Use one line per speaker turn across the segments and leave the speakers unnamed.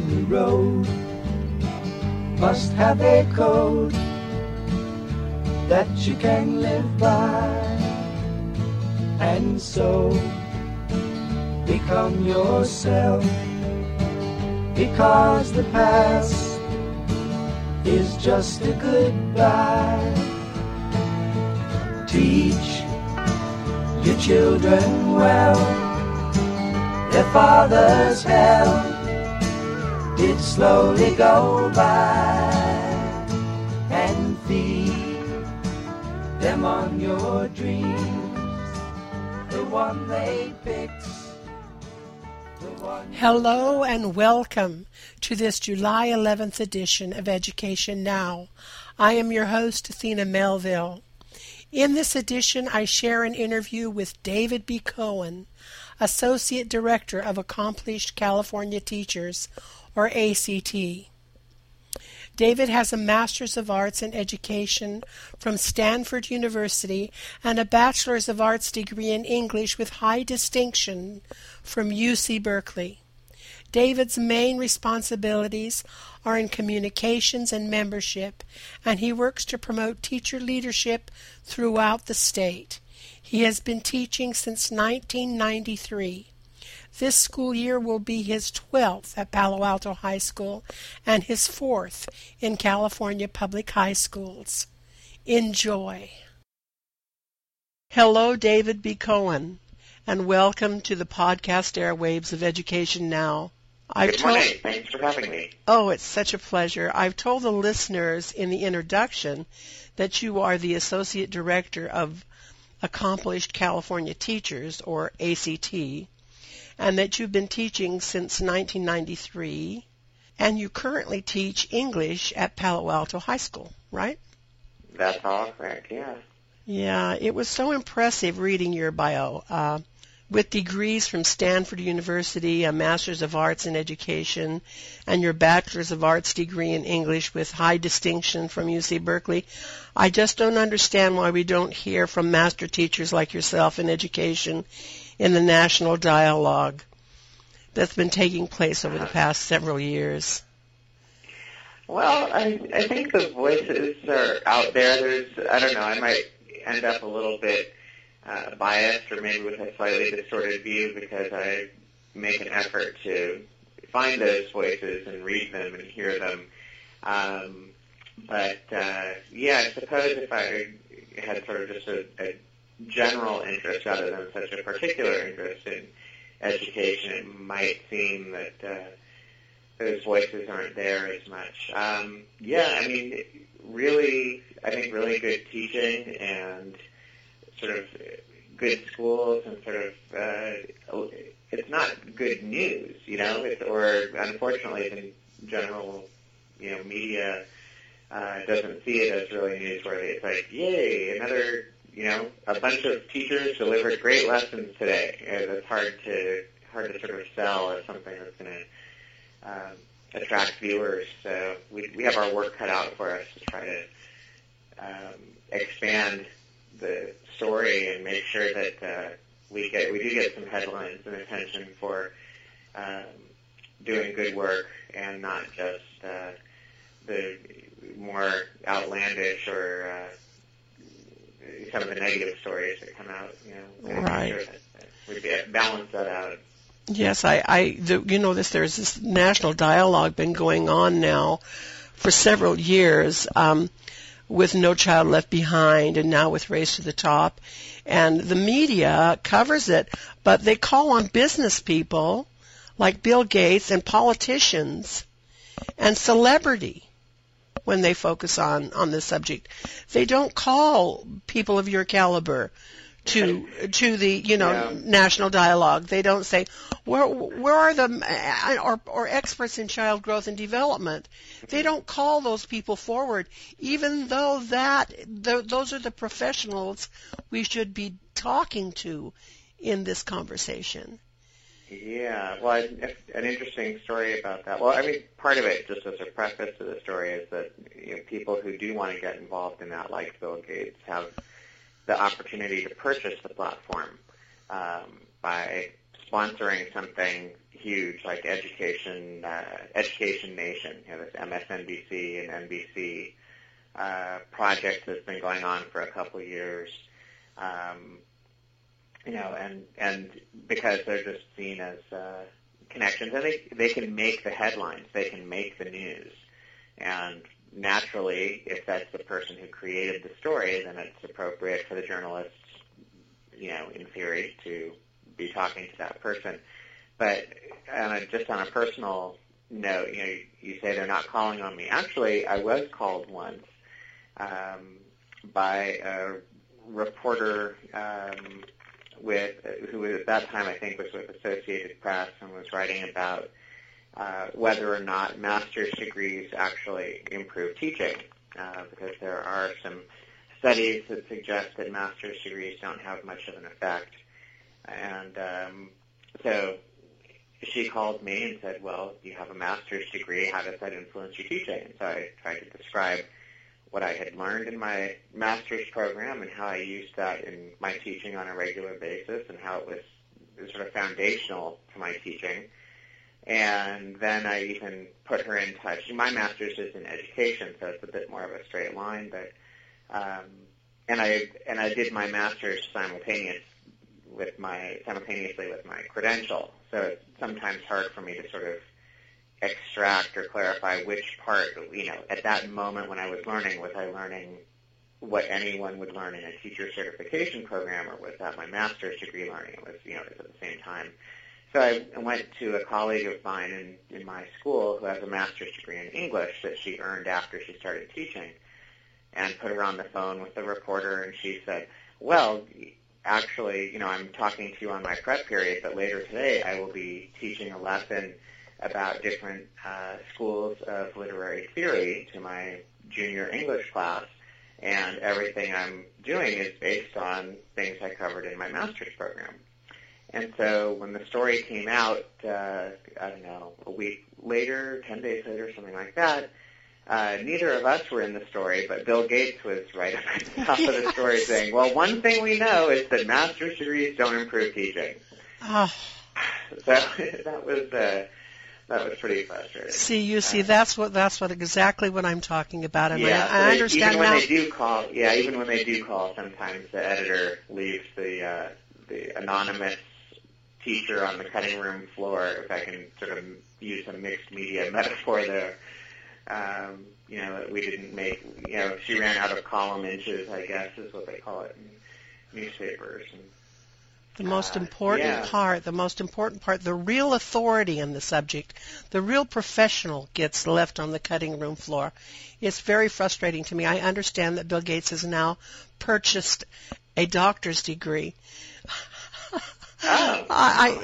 the road must have a code that you can live by, and so become yourself, because the past is just a goodbye. Teach your children well, their father's hell did slowly go by, and feed them on your dreams, the one they picked.
Hello and welcome to this July 11th edition of Education Now. I am your host, Athena Melville. In this edition, I share an interview with David B. Cohen, Associate Director of Accomplished California Teachers, or ACT. David has a Master's of Arts in Education from Stanford University and a Bachelor's of Arts degree in English with high distinction from UC Berkeley. David's main responsibilities are in communications and membership, and he works to promote teacher leadership throughout the state. He has been teaching since 1993. This school year will be his 12th at Palo Alto High School and his 4th in California public high schools. Enjoy. Hello, David B. Cohen, and welcome to the podcast airwaves of Education Now.
Good morning. Thanks for having me.
Oh, it's such a pleasure. I've told the listeners in the introduction that you are the Associate Director of Accomplished California Teachers, or ACT, and that you've been teaching since 1993, and you currently teach English at Palo Alto High School, right?
That's all correct, yeah.
Yeah, it was so impressive reading your bio. With degrees from Stanford University, a Master's of Arts in Education, and your Bachelor's of Arts degree in English with high distinction from UC Berkeley, I just don't understand why we don't hear from master teachers like yourself in education in the national dialogue that's been taking place over the past several years.
Well, I think the voices are out there. I don't know, I might end up a little bit biased or maybe with a slightly distorted view because I make an effort to find those voices and read them and hear them. But I suppose if I had sort of just a general interest rather than such a particular interest in education, it might seem that those voices aren't there as much. I think really good teaching and sort of good schools and sort of it's not good news, or unfortunately the general media doesn't see it as really newsworthy. It's like, yay, another a bunch of teachers delivered great lessons today. It's hard to sort of sell as something that's going to attract viewers. So we have our work cut out for us to try to expand the story and make sure that we do get some headlines and attention for doing good work and not just the more outlandish or some of the negative stories that come out.
Right.
Sure that we balance that out.
Yes, there's this national dialogue been going on now for several years. With No Child Left Behind and now with Race to the Top. And the media covers it, but they call on business people like Bill Gates and politicians and celebrity when they focus on this subject. They don't call people of your caliber to the national dialogue. They don't say where are the or experts in child growth and development. They don't call those people forward, even though those are the professionals we should be talking to in this conversation.
Yeah, well, an interesting story about that. Well, I mean, part of it, just as a preface to the story, is that people who do want to get involved in that, like Bill Gates, have the opportunity to purchase the platform by sponsoring something huge, like Education Nation, this MSNBC and NBC project that's been going on for a couple of years. And because they're just seen as connections, and they can make the headlines, they can make the news, and naturally, if that's the person who created the story, then it's appropriate for the journalists, in theory, to be talking to that person. But just on a personal note, you say they're not calling on me. Actually, I was called once by a reporter who at that time I think was with Associated Press and was writing about whether or not master's degrees actually improve teaching, because there are some studies that suggest that master's degrees don't have much of an effect. And so she called me and said, well, you have a master's degree, how does that influence your teaching? And so I tried to describe what I had learned in my master's program and how I used that in my teaching on a regular basis and how it was sort of foundational to my teaching. And then I even put her in touch. My master's is in education, so it's a bit more of a straight line. But and I did my master's simultaneously with my credential. So it's sometimes hard for me to sort of extract or clarify which part, at that moment when I was learning, was I learning what anyone would learn in a teacher certification program, or was that my master's degree learning? It was, it was at the same time. So I went to a colleague of mine in my school who has a master's degree in English that she earned after she started teaching, and put her on the phone with the reporter, and she said, well, actually, I'm talking to you on my prep period, but later today I will be teaching a lesson about different schools of literary theory to my junior English class, and everything I'm doing is based on things I covered in my master's program. And so when the story came out, I don't know, a week later, 10 days later, something like that, neither of us were in the story, but Bill Gates was right up at the top of the story saying, well, one thing we know is that master's degrees don't improve teaching. Oh. So that was pretty frustrating.
That's exactly what I'm talking about, and
yeah,
I understand
even
now.
Even when they do call, sometimes the editor leaves the anonymous teacher on the cutting room floor, if I can sort of use a mixed media metaphor there. That we didn't make, she ran out of column inches, I guess is what they call it in newspapers. And
the most important part, the real authority in the subject, the real professional gets left on the cutting room floor. It's very frustrating to me. I understand that Bill Gates has now purchased a doctor's degree.
Oh.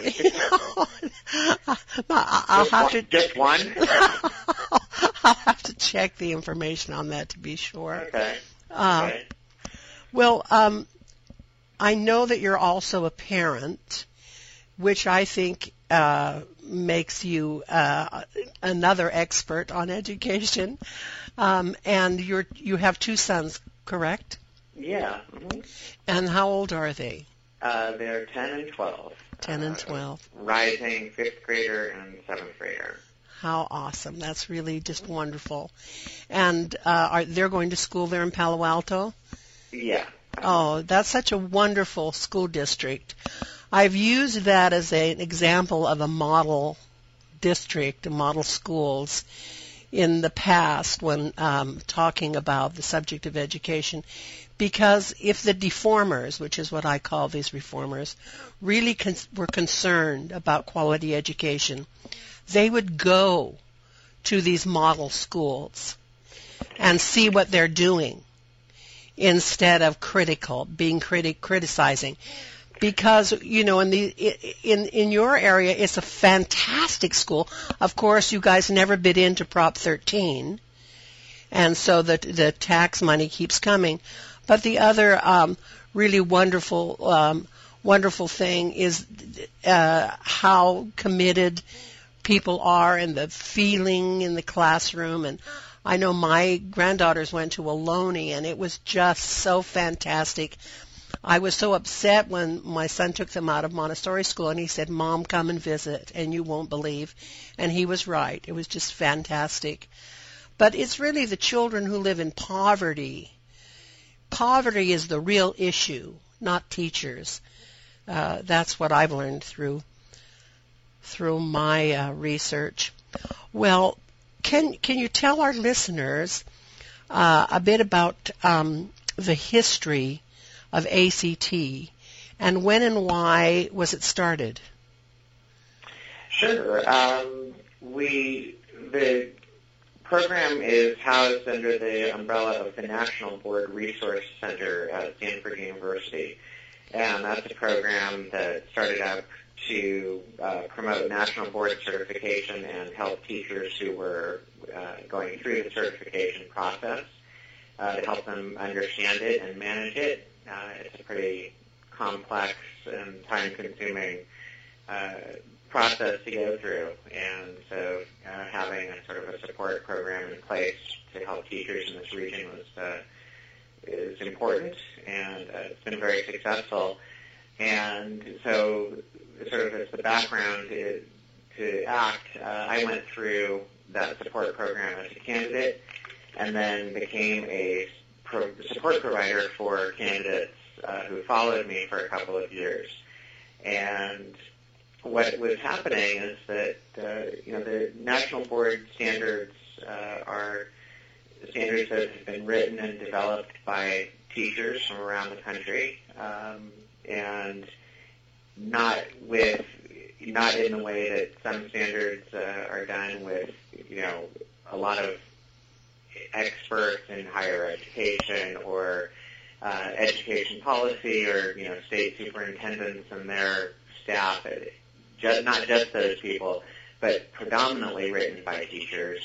I'll have to
just one.
I'll have to check the information on that to be sure.
Okay.
Well, I know that you're also a parent, which I think makes you another expert on education. And you have two sons, correct?
Yeah. Mm-hmm.
And how old are they?
They're 10 and 12.
10 and 12.
Rising 5th grader and 7th grader.
How awesome. That's really just wonderful. And they're going to school there in Palo Alto?
Yeah.
Oh, that's such a wonderful school district. I've used that as an example of a model district, model schools, in the past when talking about the subject of education. Because if the deformers, which is what I call these reformers, really were concerned about quality education, they would go to these model schools and see what they're doing instead of criticizing. Because, in your area, it's a fantastic school. Of course, you guys never bid into Prop 13, and so the tax money keeps coming. But the other really wonderful thing is how committed people are and the feeling in the classroom. And I know my granddaughters went to Ohlone, and it was just so fantastic. I was so upset when my son took them out of Montessori school, and he said, "Mom, come and visit," and you won't believe. And he was right. It was just fantastic. But it's really the children who live in poverty. Poverty is the real issue, not teachers. That's what I've learned through my research. Well, can you tell our listeners a bit about the history of ACT and when and why was it started?
Sure. The program is housed under the umbrella of the National Board Resource Center at Stanford University, and that's a program that started up to promote national board certification and help teachers who were going through the certification process to help them understand it and manage it. It's a pretty complex and time-consuming process to go through, and so having a sort of a support program in place to help teachers in this region is important, and it's been very successful. And so, sort of as the background to ACT, I went through that support program as a candidate, and then became a support provider for candidates who followed me for a couple of years. And what was happening is that the national board standards are standards that have been written and developed by teachers from around the country, and not in the way that some standards are done with a lot of experts in higher education or education policy or state superintendents and their staff. Not just those people, but predominantly written by teachers,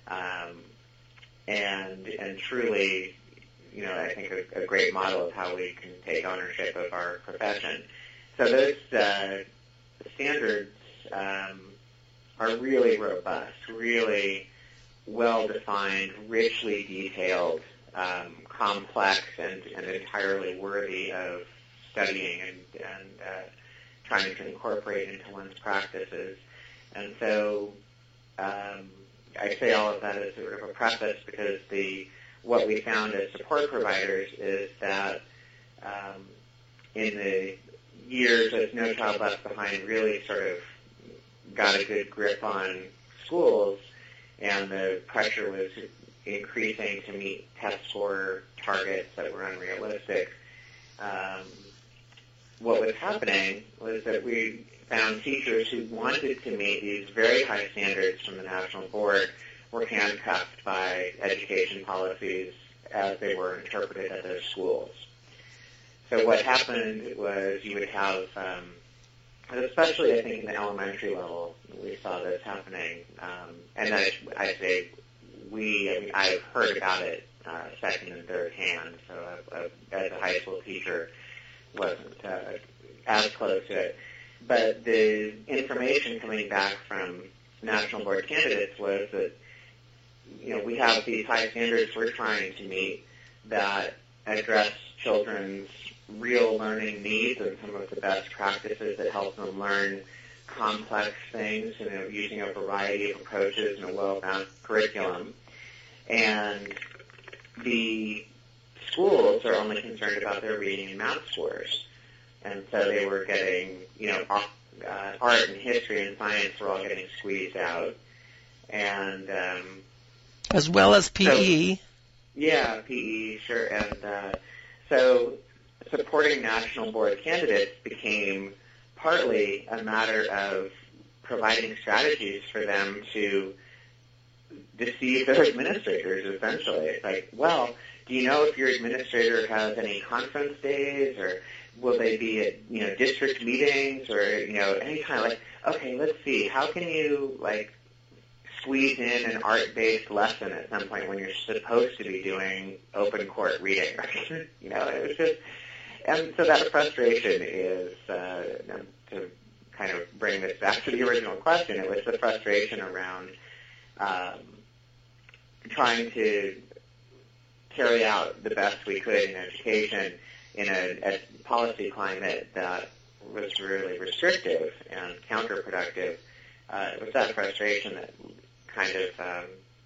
and truly, I think a great model of how we can take ownership of our profession. So those standards are really robust, really well-defined, richly detailed, complex, and entirely worthy of studying and trying to incorporate into one's practices. And so I say all of that as sort of a preface because what we found as support providers is that in the years as No Child Left Behind really sort of got a good grip on schools, and the pressure was increasing to meet test score targets that were unrealistic. What was happening was that we found teachers who wanted to meet these very high standards from the National Board were handcuffed by education policies as they were interpreted at their schools. So what happened was you would have, especially I think in the elementary level, we saw this happening, and I say I've heard about it second and third hand, so as a high school teacher, wasn't as close to it. But the information coming back from National Board candidates was that, we have these high standards we're trying to meet that address children's real learning needs and some of the best practices that help them learn complex things, using a variety of approaches in a well-balanced curriculum. And the schools are only concerned about their reading and math scores. And so they were getting, art and history and science were all getting squeezed out. And
as well as PE.
PE, sure. And so supporting National Board candidates became partly a matter of providing strategies for them to deceive their administrators, essentially. It's like, well, do you know if your administrator has any conference days, or will they be at, district meetings, or, any kind of okay, let's see, how can you, squeeze in an art-based lesson at some point when you're supposed to be doing open court reading, right? It was just, and so that frustration is, to kind of bring this back to the original question, it was the frustration around trying to carry out the best we could in education in a policy climate that was really restrictive and counterproductive, it was that frustration that kind of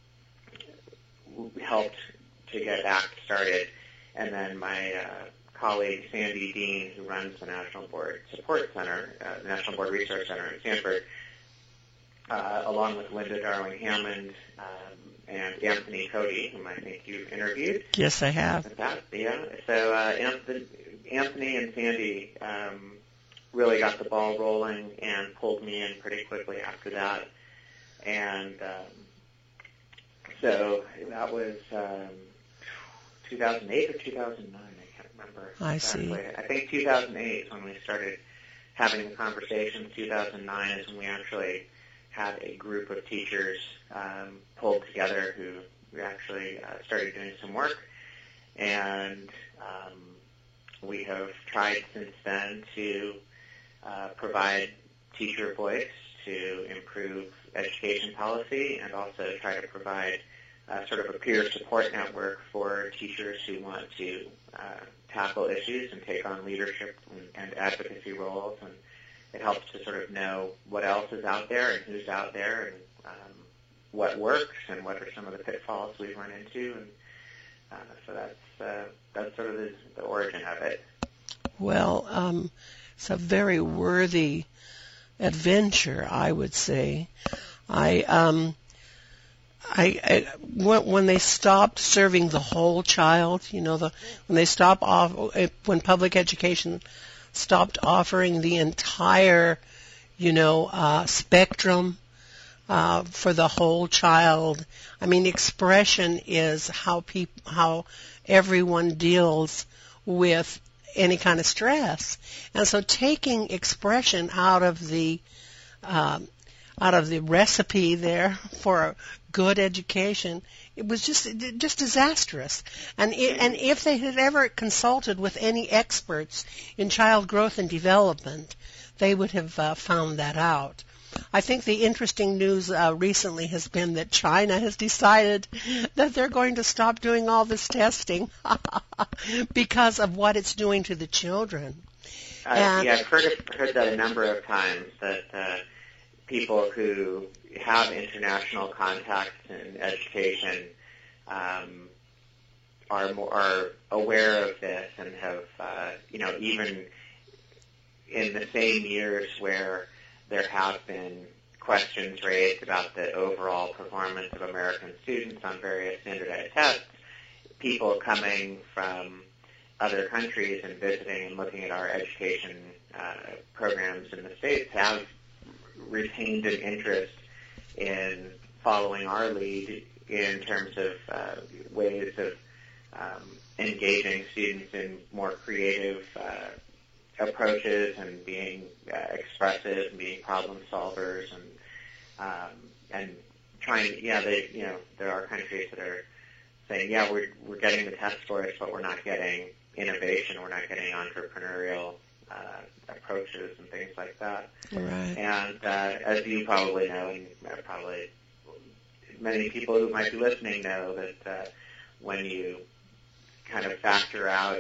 helped to get ACT started. And then my colleague Sandy Dean, who runs the National Board Support Center, the National Board Resource Center at Stanford, along with Linda Darling-Hammond and Anthony Cody, whom I think you've interviewed.
Yes, I have.
Yeah. So Anthony and Sandy really got the ball rolling and pulled me in pretty quickly after that. And so that was 2008 or 2009, I can't remember.
I
exactly.
see.
I think 2008 is when we started having the conversation. 2009 is when we actually had a group of teachers pulled together who actually started doing some work. And we have tried since then to provide teacher voice to improve education policy, and also try to provide sort of a peer support network for teachers who want to tackle issues and take on leadership and advocacy roles. And it helps to sort of know what else is out there and who's out there, and what works and what are some of the pitfalls we've run into. And so that's sort of the origin of it.
Well, it's a very worthy adventure, I would say. When they stopped serving the whole child, when public education stopped offering the entire, spectrum for the whole child. I mean, expression is how everyone deals with any kind of stress, and so taking expression out of the recipe there for a good education, it was just disastrous. And if they had ever consulted with any experts in child growth and development, they would have found that out. I think the interesting news recently has been that China has decided that they're going to stop doing all this testing because of what it's doing to the children.
I've heard that a number of times, that people who have international contacts in education are aware of this, and have, even in the same years where there have been questions raised about the overall performance of American students on various standardized tests, people coming from other countries and visiting and looking at our education programs in the States have retained an interest in following our lead in terms of ways of engaging students in more creative approaches and being expressive and being problem solvers, and trying. There are countries that are saying, we're getting the test scores, but we're not getting innovation, we're not getting entrepreneurial approaches and things like that.
Right.
And as you probably know, and probably many people who might be listening know, that when you kind of factor out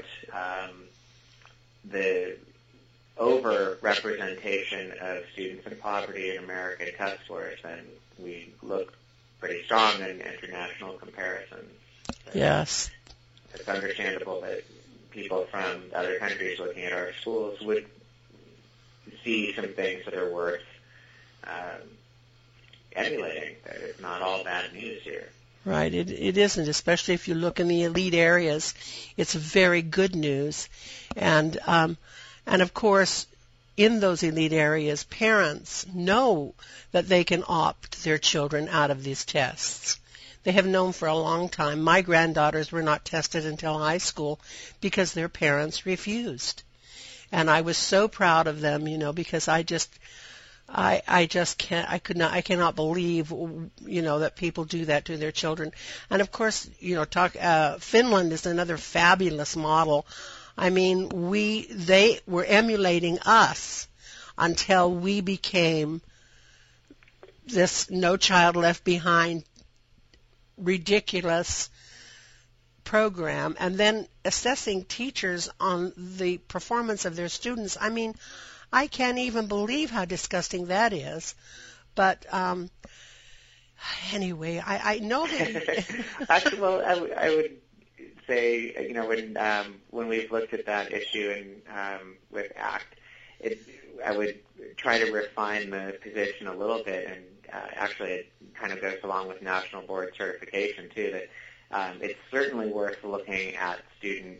the over-representation of students in poverty in American test scores, then we look pretty strong in international comparisons.
Yes.
It's understandable that people from other countries looking at our schools would see some things that are worth emulating. That it's not all bad news here.
Right, it isn't, especially if you look in the elite areas. It's very good news. And of course, in those elite areas, parents know that they can opt their children out of these tests. They have known for a long time. My granddaughters were not tested until high school because their parents refused. And I was so proud of them, because I cannot believe, that people do that to their children. And of course, Finland is another fabulous model. I mean, they were emulating us until we became this No Child Left Behind ridiculous program and then assessing teachers on the performance of their students. I mean, I can't even believe how disgusting that is. But anyway, I know that.
Actually, well, I would say, when we've looked at that issue and with ACT, I would try to refine the position a little bit, and actually it kind of goes along with national board certification too, that it's certainly worth looking at students'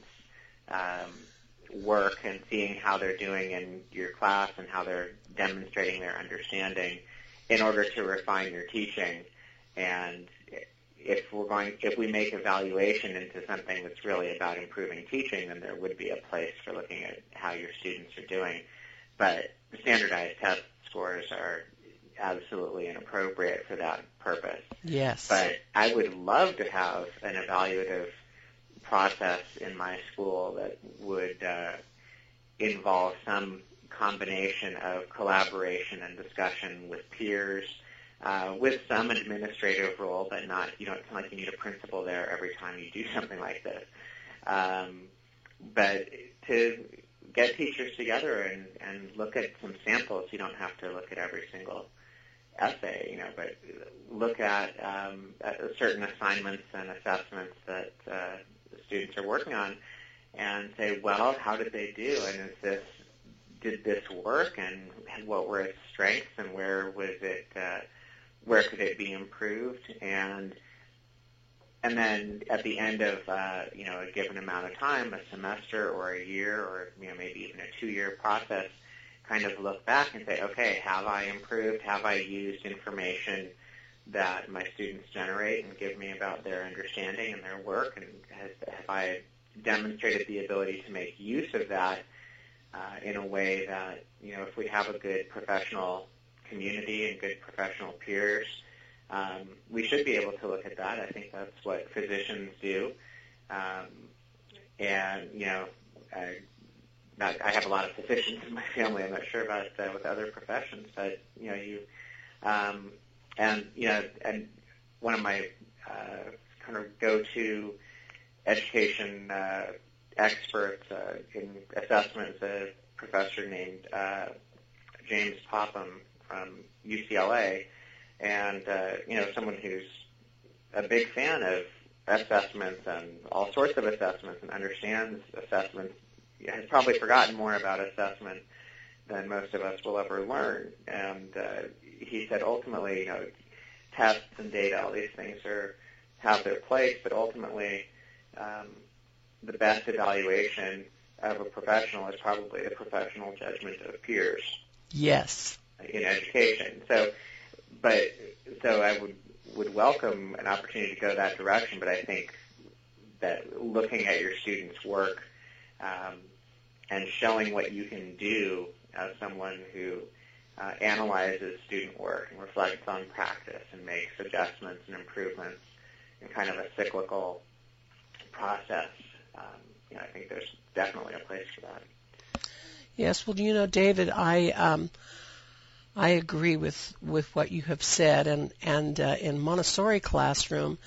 work and seeing how they're doing in your class and how they're demonstrating their understanding in order to refine your teaching. And if we make evaluation into something that's really about improving teaching, then there would be a place for looking at how your students are doing. But standardized test scores are absolutely inappropriate for that purpose.
Yes.
But I would love to have an evaluative process in my school that would involve some combination of collaboration and discussion with peers, with some administrative role, but not, it's not like you need a principal there every time you do something like this. But to get teachers together and look at some samples. You don't have to look at every single essay, but look at certain assignments and assessments that the students are working on and say, well, how did they do? And did this work? And what were its strengths? And where could it be improved? And then at the end of a given amount of time, a semester or a year or maybe even a 2-year process, kind of look back and say, okay, have I improved? Have I used information that my students generate and give me about their understanding and their work? And have I demonstrated the ability to make use of that in a way that, if we have a good professional community and good professional peers, we should be able to look at that. I think that's what physicians do. I have a lot of physicians in my family. I'm not sure about with other professions, but and one of my kind of go-to education experts in assessment is a professor named James Popham from UCLA, and someone who's a big fan of assessments and all sorts of assessments and understands assessments, has probably forgotten more about assessment than most of us will ever learn. And he said ultimately, tests and data, all these things have their place, but ultimately the best evaluation of a professional is probably the professional judgment of peers.
Yes.
In education. So I would welcome an opportunity to go that direction, but I think that looking at your students' work and showing what you can do as someone who analyzes student work and reflects on practice and makes adjustments and improvements in kind of a cyclical process, I think there's definitely a place for that.
Yes, well, David, I agree with what you have said, and in Montessori classroom,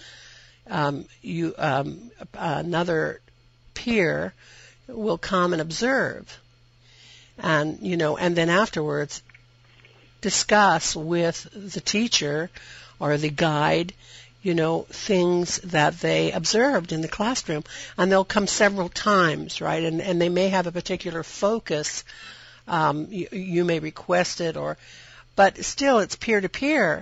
another peer will come and observe, and and then afterwards discuss with the teacher or the guide, things that they observed in the classroom, and they'll come several times, right? And they may have a particular focus. You may request it, but still it's peer-to-peer,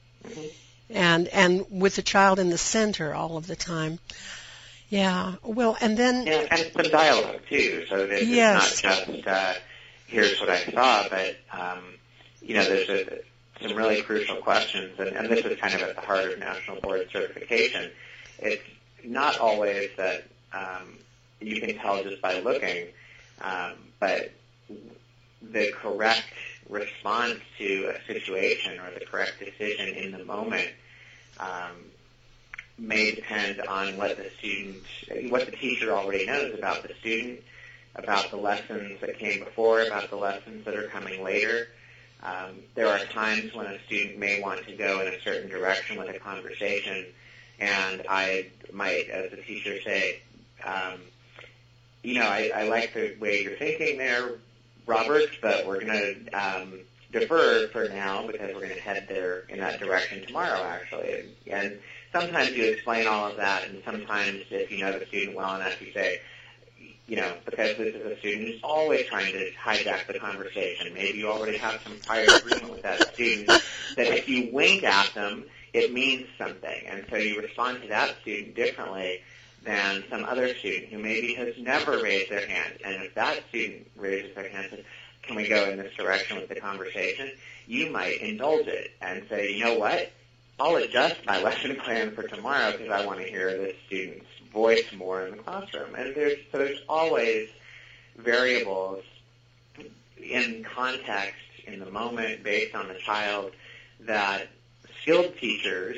and with the child in the center all of the time. Yeah. Well, and then
and some dialogue too, so that it's not just here's what I saw, but there's some really crucial questions, and this is kind of at the heart of National Board Certification. It's not always that you can tell just by looking, but the correct response to a situation or the correct decision in the moment may depend on what the teacher already knows about the student, about the lessons that came before, about the lessons that are coming later. There are times when a student may want to go in a certain direction with a conversation, And I might, as a teacher, say, I like the way you're thinking there, Robert, but we're going to defer for now because we're going to head there in that direction tomorrow, actually. And sometimes you explain all of that, and sometimes if you know the student well enough, you say, because this is a student who's always trying to hijack the conversation. Maybe you already have some prior agreement with that student that if you wink at them, it means something. And so you respond to that student differently than some other student who maybe has never raised their hand. And if that student raises their hand and says, can we go in this direction with the conversation, you might indulge it and say, you know what, I'll adjust my lesson plan for tomorrow because I want to hear this student's voice more in the classroom. And there's always variables in context, in the moment, based on the child, that skilled teachers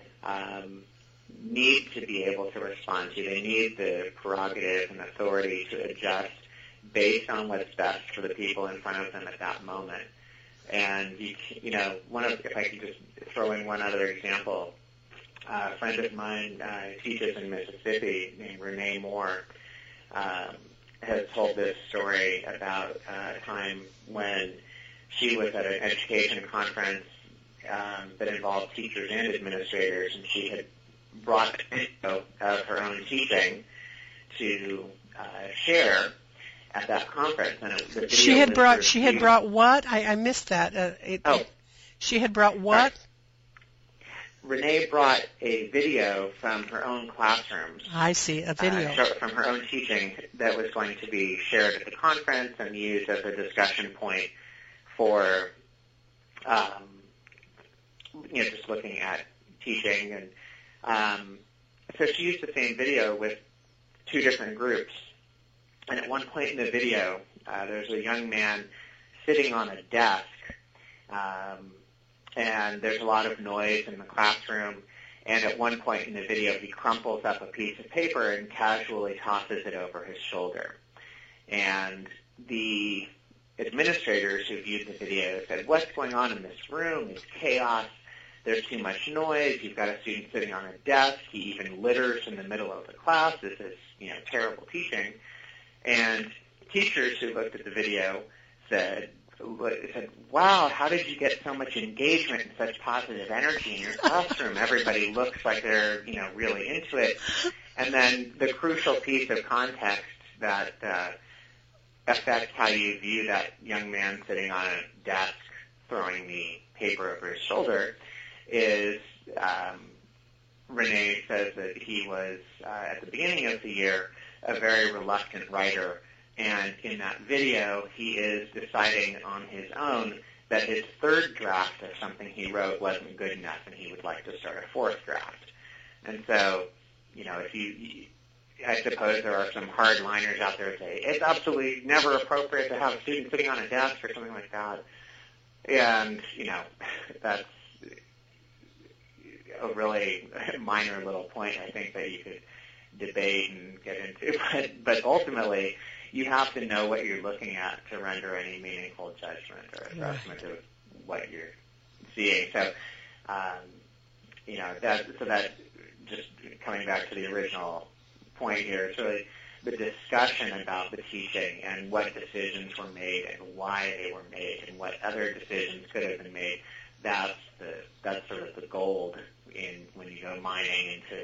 need to be able to respond to. They need the prerogative and authority to adjust based on what's best for the people in front of them at that moment. And, if I could just throw in one other example, a friend of mine teaches in Mississippi named Renee Moore has told this story about a time when she was at an education conference that involved teachers and administrators, and she had brought a video of her own teaching to share at that conference. And the video
she had brought what? I missed that. She had brought what?
Renee brought a video from her own classrooms.
I see, a video.
From her own teaching that was going to be shared at the conference and used as a discussion point for, just looking at teaching. And so she used the same video with two different groups. And at one point in the video, there's a young man sitting on a desk, and there's a lot of noise in the classroom. And at one point in the video, he crumples up a piece of paper and casually tosses it over his shoulder. And the administrators who viewed the video said, what's going on in this room? It's chaos. There's too much noise. You've got a student sitting on a desk. He even litters in the middle of the class. This is, terrible teaching. And teachers who looked at the video said, wow, how did you get so much engagement and such positive energy in your classroom? Everybody looks like they're, really into it. And then the crucial piece of context that affects how you view that young man sitting on a desk throwing the paper over his shoulder is Renee says that he was, at the beginning of the year, a very reluctant writer. And in that video, he is deciding on his own that his third draft of something he wrote wasn't good enough, and he would like to start a fourth draft. And so, I suppose there are some hardliners out there who say, it's absolutely never appropriate to have a student sitting on a desk or something like that. And, that's a really minor little point, I think, that you could debate and get into. But ultimately, you have to know what you're looking at to render any meaningful judgment or assessment of what you're seeing. So, that just coming back to the original point here, it's really the discussion about the teaching and what decisions were made and why they were made and what other decisions could have been made. That's sort of the gold when you go mining into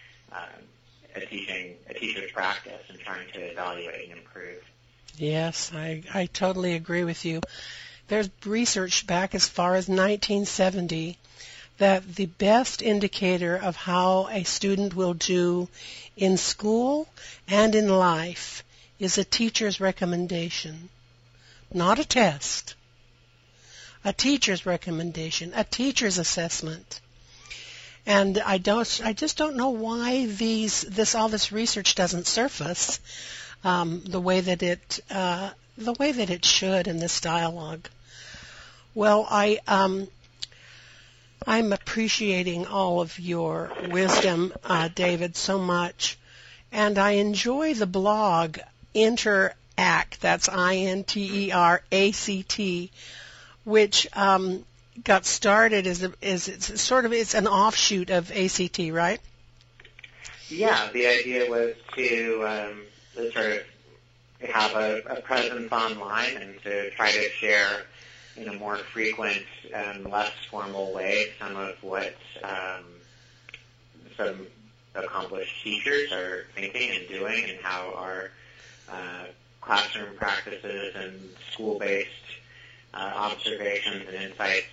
a teacher's practice and trying to evaluate and improve.
Yes, I totally agree with you. There's research back as far as 1970 that the best indicator of how a student will do in school and in life is a teacher's recommendation, not a test. A teacher's recommendation, a teacher's assessment. And I just don't know why all this research doesn't surface the way that it should in this dialogue. Well, I'm appreciating all of your wisdom, David, so much, and I enjoy the blog Interact. That's INTERACT, which got started it's an offshoot of ACT, right?
Yeah, the idea was to sort of have a presence online and to try to share in a more frequent and less formal way some of what some accomplished teachers are thinking and doing, and how our classroom practices and school-based observations and insights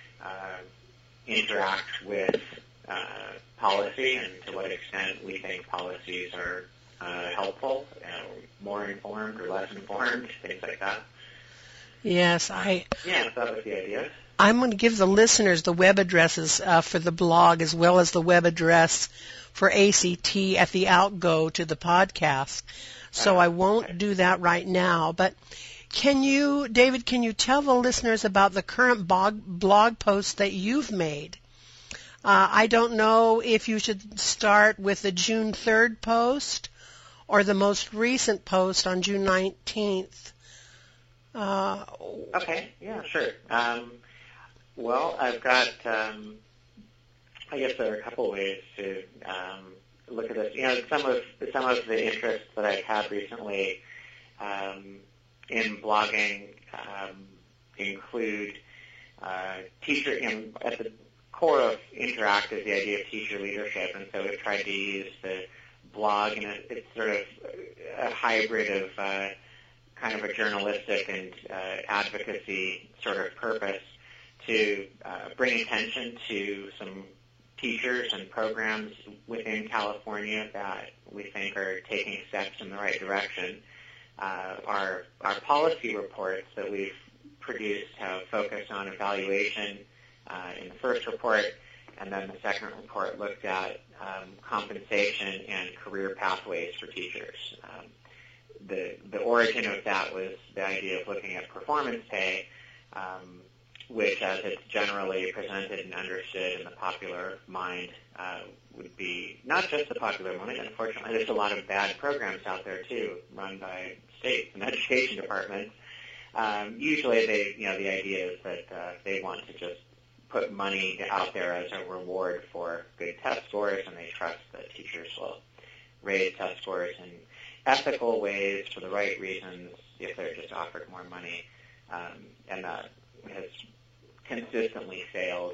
interact with policy, and to what extent we think policies are helpful, more informed or less informed, things like that.
Yes,
Yeah, so that was the idea.
I'm going to give the listeners the web addresses for the blog, as well as the web address for ACT at the outgo to the podcast. So I won't do that right now. But David, can you tell the listeners about the current blog posts that you've made? I don't know if you should start with the June 3rd post or the most recent post on June 19th.
Okay, yeah, sure. Well, I've got, I guess there are a couple ways to look at this. You know, some of the interests that I've had recently in blogging include teacher. At the core of Interact is the idea of teacher leadership, and so we've tried to use the blog, and it's sort of a hybrid of kind of a journalistic and advocacy sort of purpose to bring attention to some teachers and programs within California that we think are taking steps in the right direction. Our policy reports that we've produced have focused on evaluation in the first report, and then the second report looked at compensation and career pathways for teachers. The origin of that was the idea of looking at performance pay, which, as it's generally presented and understood in the popular mind, would be not just the popular mind. Unfortunately, there's a lot of bad programs out there too, run by states and education departments. Usually, the idea is that they want to just put money out there as a reward for good test scores, and they trust that teachers will raise test scores in ethical ways for the right reasons if they're just offered more money, and that has consistently failed.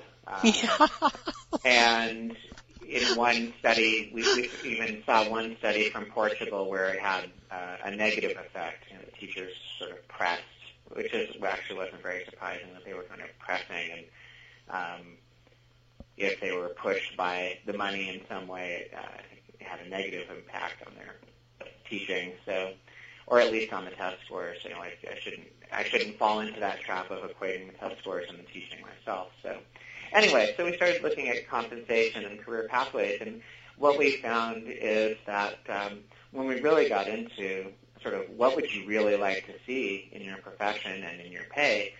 And in one study, we even saw one study from Portugal where it had a negative effect. You know, the teachers sort of pressed, which actually wasn't very surprising, that they were kind of pressing, and if they were pushed by the money in some way, it had a negative impact on their teaching. So, or at least on the test scores. You know, I shouldn't fall into that trap of equating the test scores and the teaching myself. So, anyway, so we started looking at compensation and career pathways, and what we found is that when we really got into sort of what would you really like to see in your profession and in your pay,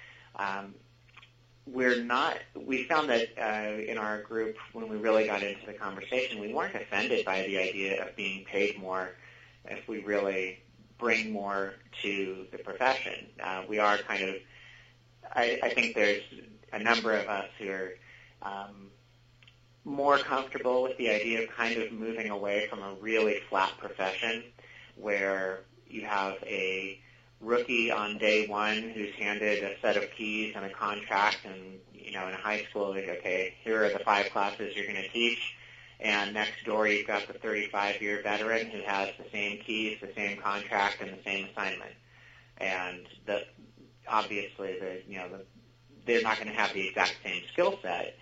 we found that in our group, when we really got into the conversation, we weren't offended by the idea of being paid more if we really bring more to the profession. We are kind of, I think there's a number of us who are more comfortable with the idea of kind of moving away from a really flat profession where you have a rookie on day one who's handed a set of keys and a contract, and, you know, in high school, they go, okay, here are the 5 classes you're going to teach, and next door you've got the 35-year veteran who has the same keys, the same contract, and the same assignment. And obviously, they're not going to have the exact same skill set,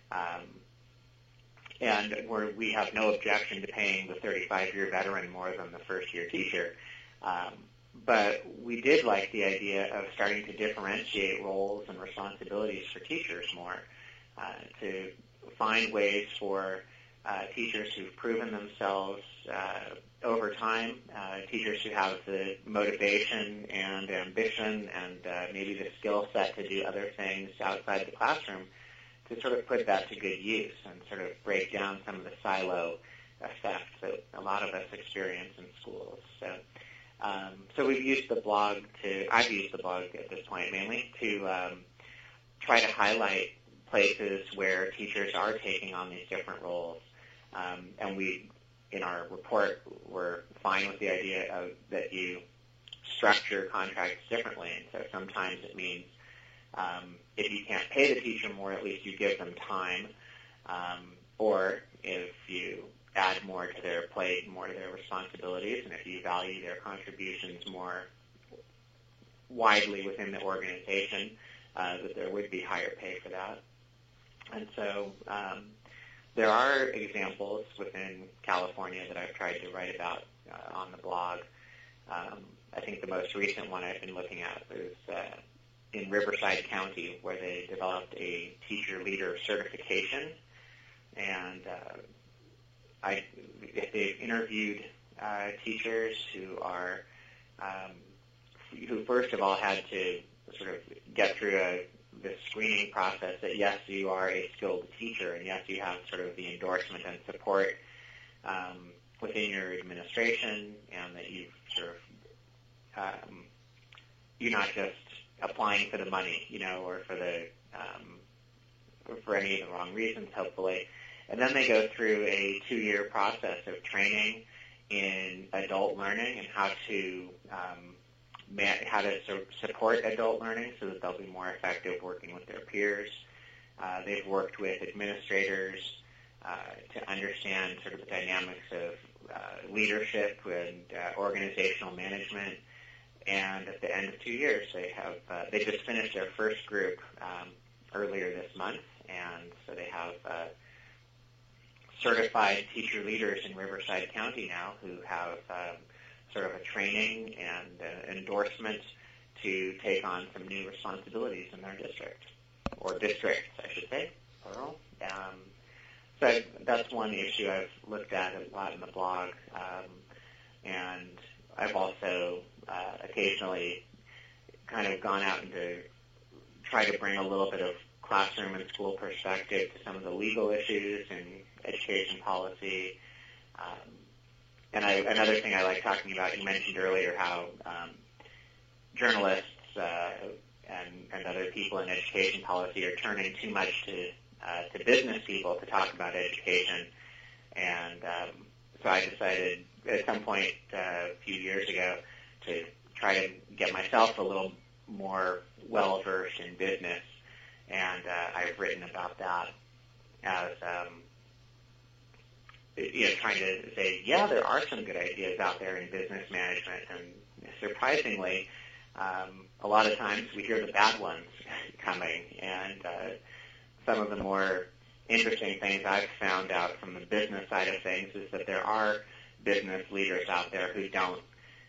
and we have no objection to paying the 35-year veteran more than the first-year teacher. But we did like the idea of starting to differentiate roles and responsibilities for teachers more, to find ways for teachers who've proven themselves over time, teachers who have the motivation and ambition and maybe the skill set to do other things outside the classroom, to sort of put that to good use and sort of break down some of the silo effects that a lot of us experience in schools. So we've used the blog I've used the blog at this point mainly to try to highlight places where teachers are taking on these different roles. And we in our report, we're fine with the idea of that you structure contracts differently. And so sometimes it means if you can't pay the teacher more, at least you give them time. Or if you add more to their plate, more to their responsibilities, and if you value their contributions more widely within the organization, that there would be higher pay for that. And so there are examples within California that I've tried to write about on the blog. I think the most recent one I've been looking at is in Riverside County, where they developed a teacher leader certification. And they've interviewed teachers who are who first of all had to sort of get through this screening process that yes, you are a skilled teacher, and yes, you have sort of the endorsement and support within your administration, and that you've sort of you're not just applying for the money, or for the for any of the wrong reasons, hopefully. And then they go through a 2-year process of training in adult learning and how to support adult learning so that they'll be more effective working with their peers. They've worked with administrators to understand sort of the dynamics of leadership and organizational management. And at the end of 2 years, they just finished their first group earlier this month, and so they have certified teacher leaders in Riverside County now who have sort of a training and endorsement to take on some new responsibilities in their district, or districts, I should say, plural. So that's one issue I've looked at a lot in the blog, and I've also occasionally kind of gone out and to try to bring a little bit of classroom and school perspective to some of the legal issues and education policy. And another thing I like talking about, you mentioned earlier how journalists and other people in education policy are turning too much to business people to talk about education. And so I decided at some point a few years ago to try to get myself a little more well-versed in business. And I've written about that as trying to say, yeah, there are some good ideas out there in business management, and surprisingly, a lot of times we hear the bad ones coming, and some of the more interesting things I've found out from the business side of things is that there are business leaders out there who don't,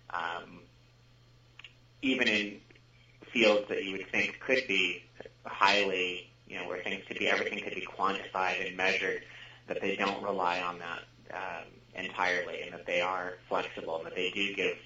even in fields that you would think could be highly, where everything could be quantified and measured, that they don't rely on that entirely, and that they are flexible, and that they do give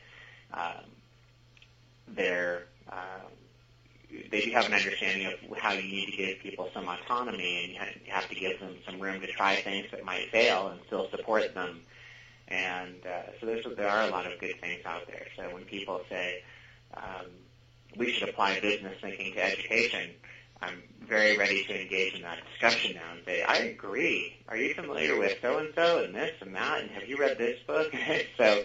they do have an understanding of how you need to give people some autonomy, and you have to give them some room to try things that might fail and still support them. And so there are a lot of good things out there. So when people say we should apply business thinking to education, I'm very ready to engage in that discussion now and say, I agree. Are you familiar with so-and-so and this and that? And have you read this book? So,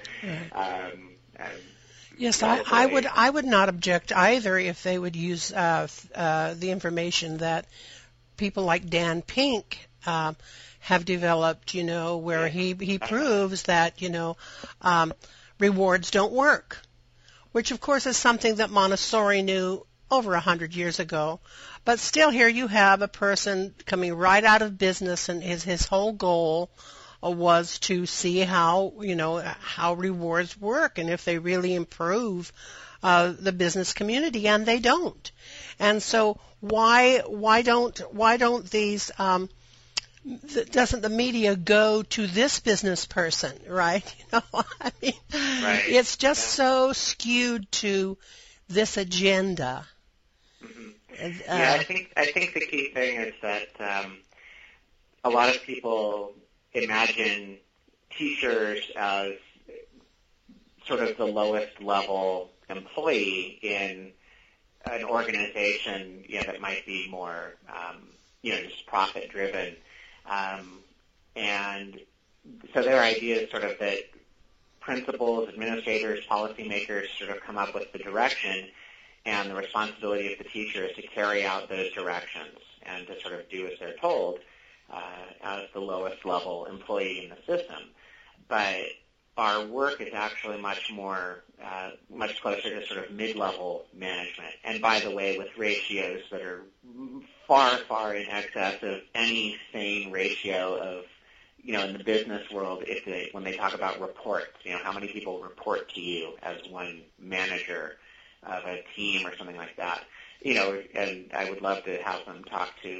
yes, I would not object either if they would use the information that people like Dan Pink have developed, where he proves that, rewards don't work, which of course is something that Montessori knew over 100 years ago. But still, here you have a person coming right out of business, and his whole goal was to see how rewards work and if they really improve the business community, and they don't. And so why don't these doesn't the media go to this business person, right?
Right.
It's just so skewed to this agenda.
I think the key thing is that a lot of people imagine teachers as sort of the lowest level employee in an organization, that might be more, just profit driven, and so their idea is sort of that principals, administrators, policymakers sort of come up with the direction, and the responsibility of the teacher is to carry out those directions and to sort of do as they're told as the lowest level employee in the system. But our work is actually much closer to sort of mid-level management. And by the way, with ratios that are far, far in excess of any sane ratio of, in the business world, when they talk about reports, how many people report to you as one manager of a team or something like that. And I would love to have them talk to,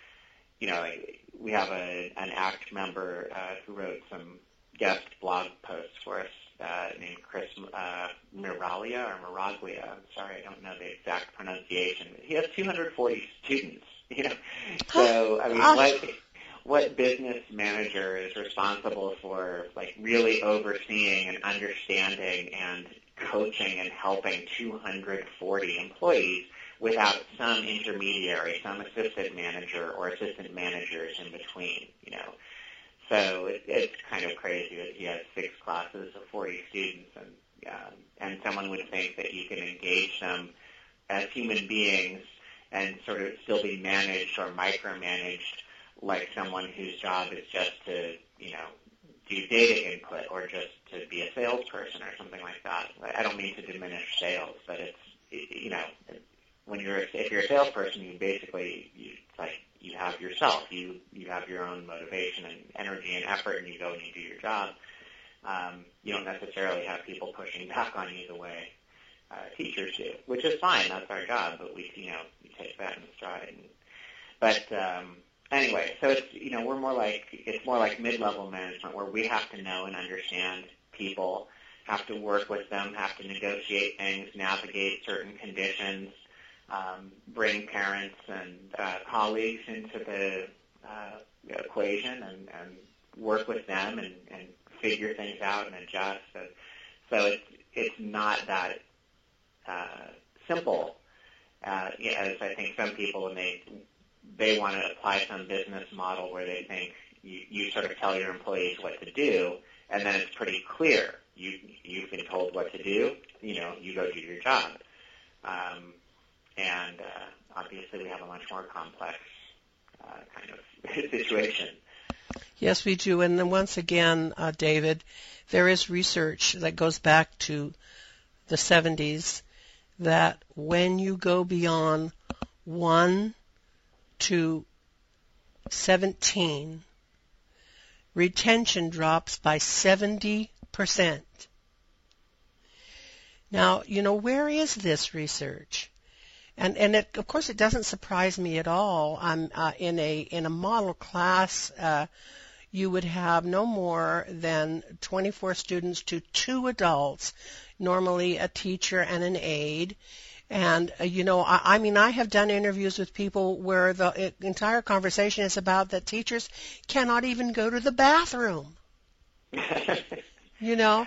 we have an ACT member who wrote some guest blog posts for us named Chris Miraglia. I'm sorry, I don't know the exact pronunciation. He has 240 students. So I mean, what business manager is responsible for really overseeing and understanding and coaching and helping 240 employees without some intermediary, some assistant manager or assistant managers in between? So it's kind of crazy that he has 6 classes of 40 students, and someone would think that you can engage them as human beings and sort of still be managed or micromanaged like someone whose job is just to, do data input or just to be a salesperson or something like that. I don't mean to diminish sales, but it's, if you're a salesperson, you have yourself. You have your own motivation and energy and effort, and you go and you do your job. You don't necessarily have people pushing back on you the way teachers do, which is fine. That's our job, but we take that in stride. Anyway, so it's it's more like mid-level management, where we have to know and understand people, have to work with them, have to negotiate things, navigate certain conditions, bring parents and colleagues into the equation and work with them and figure things out and adjust. So it's not that simple as I think some people, when they want to apply some business model where they think you sort of tell your employees what to do, and then it's pretty clear. You've been told what to do. You go do your job. And obviously we have a much more complex kind of situation.
Yes, we do. And then once again, David, there is research that goes back to the 70s that when you go beyond 1 to 17, retention drops by 70%. Now, where is this research? And of course, it doesn't surprise me at all. In a model class, you would have no more than 24 students to 2 adults, normally a teacher and an aide. And, I have done interviews with people where the entire conversation is about that teachers cannot even go to the bathroom.
Yeah.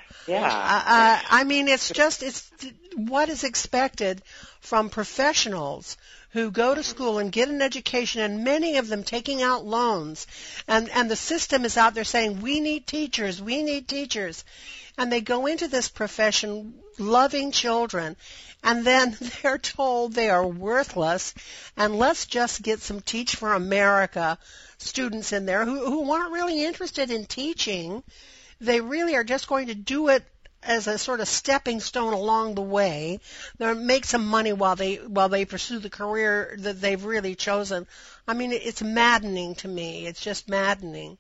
It's what is expected from professionals who go to school and get an education, and many of them taking out loans. And the system is out there saying, we need teachers. And they go into this profession loving children, and then they're told they are worthless, and let's just get some Teach for America students in there who aren't really interested in teaching. They really are just going to do it as a sort of stepping stone along the way. They'll make some money while they pursue the career that they've really chosen. It's maddening to me. It's just maddening.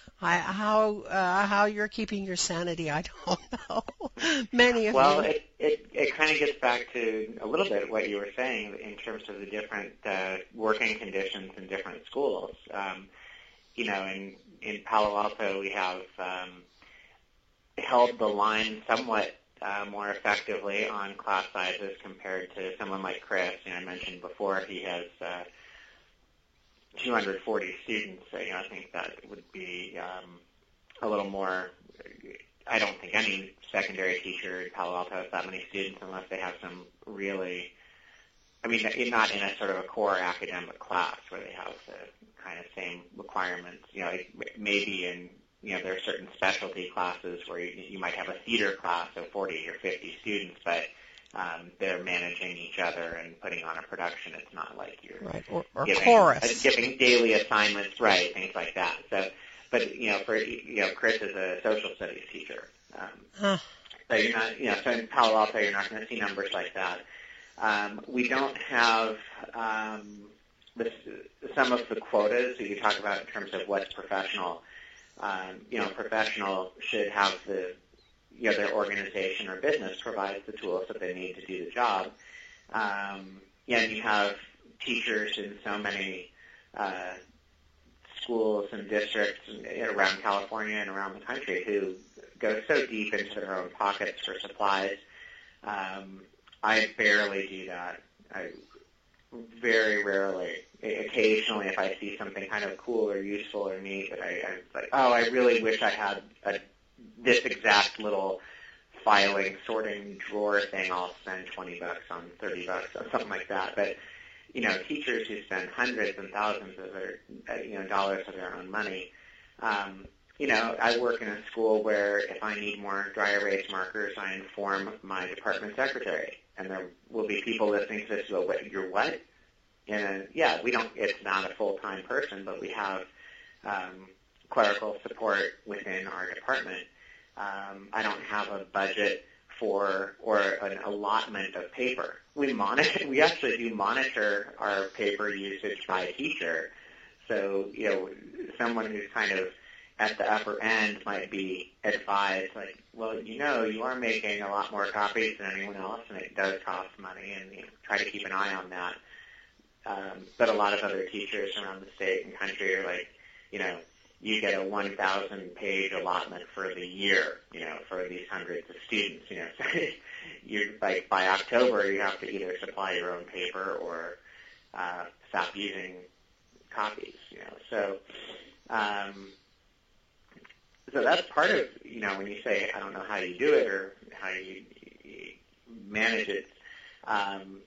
How you're keeping your sanity, I don't know. Many of you.
Well, it kind of gets back to a little bit what you were saying in terms of the different working conditions in different schools. In Palo Alto, we have held the line somewhat more effectively on class sizes compared to someone like Chris. I mentioned before he has 240 students. I think that would be a little more. I don't think any secondary teacher in Palo Alto has that many students unless they have some really. Not in a sort of a core academic class where they have the kind of same requirements. Maybe in there are certain specialty classes where you might have a theater class of 40 or 50 students, but they're managing each other and putting on a production. It's not like you're
right, or
giving,
chorus,
giving daily assignments, right? Things like that. So, but Chris is a social studies teacher. So you're not, so in Palo Alto, you're not going to see numbers like that. We don't have some of the quotas that you talk about in terms of what's professional. Professional should have their organization or business provides the tools that they need to do the job. And you have teachers in so many schools and districts around California and around the country who go so deep into their own pockets for supplies. I barely do that. I very rarely. Occasionally, if I see something kind of cool or useful or neat, but I'm like, I really wish I had this exact little filing, sorting drawer thing. I'll spend $20 on $30 or something like that. But teachers who spend hundreds and thousands of their dollars of their own money. I work in a school where if I need more dry erase markers, I inform my department secretary, and there will be people listening to this who go, "You're what?" And we don't. It's not a full-time person, but we have clerical support within our department. I don't have a budget or an allotment of paper. We actually do monitor our paper usage by teacher. So someone who's kind of at the upper end might be advised, like, well, you are making a lot more copies than anyone else, and it does cost money, and try to keep an eye on that. But a lot of other teachers around the state and country are like, you get a 1,000-page allotment for the year, for these hundreds of students. So you're like, by October, you have to either supply your own paper or stop using copies. So that's part of when you say I don't know how you do it or how you manage it. And